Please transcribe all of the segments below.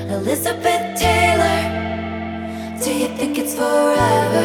Elizabeth Taylor, do you think it's forever?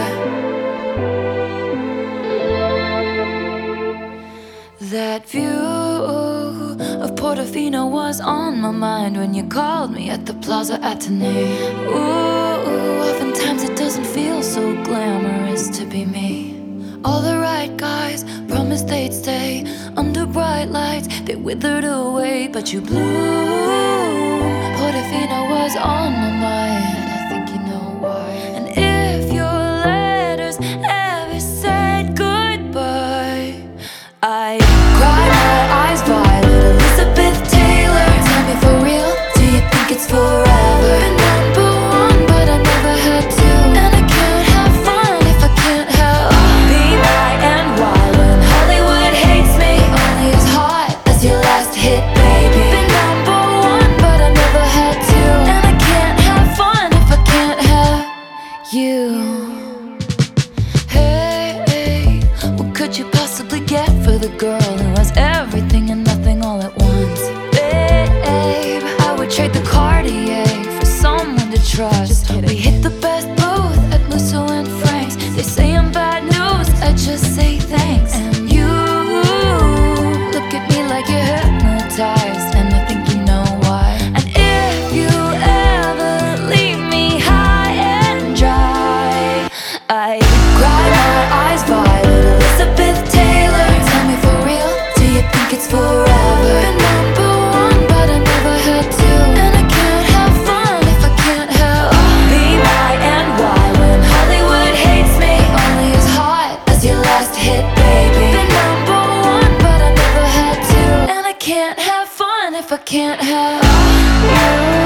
That view of Portofino was on my mind when you called me at the Plaza Athénée. Ooh, oftentimes it doesn't feel so glamorous to be me. All the right guys promised they'd stay under bright lights. They withered away, but you blew. Portofino was on my mind. I think you know why. And if your letters ever said goodbye, I cry my eyes violet. Elizabeth Taylor, tell me for real, do you think it's forever? Been number one, but I never had to. And I can't have fun if I can't have be my NY when Hollywood hates me. Only as hot as your last hit, baby. Been number one, but I never had to. And I can't have fun if I can't have you. Hey, what could you possibly get for the girl who has everything and nothing all at once? Babe, I would trade the Cartier for someone to trust. We hit the best booth at Musso and Frank's. They say I'm bad news, I just say thanks. And you look at me like you're hypnotized, and I think you know why. And if you ever leave me high and dry, I cry my eyes violet. Elizabeth Taylor, tell me for real, do you think it's forever? Been number one, but I never had to. And I can't have fun if I can't have be my NY when Hollywood hates me. Only as hot as your last hit, baby. Been number one, but I never had to. And I can't have fun if I can't have you.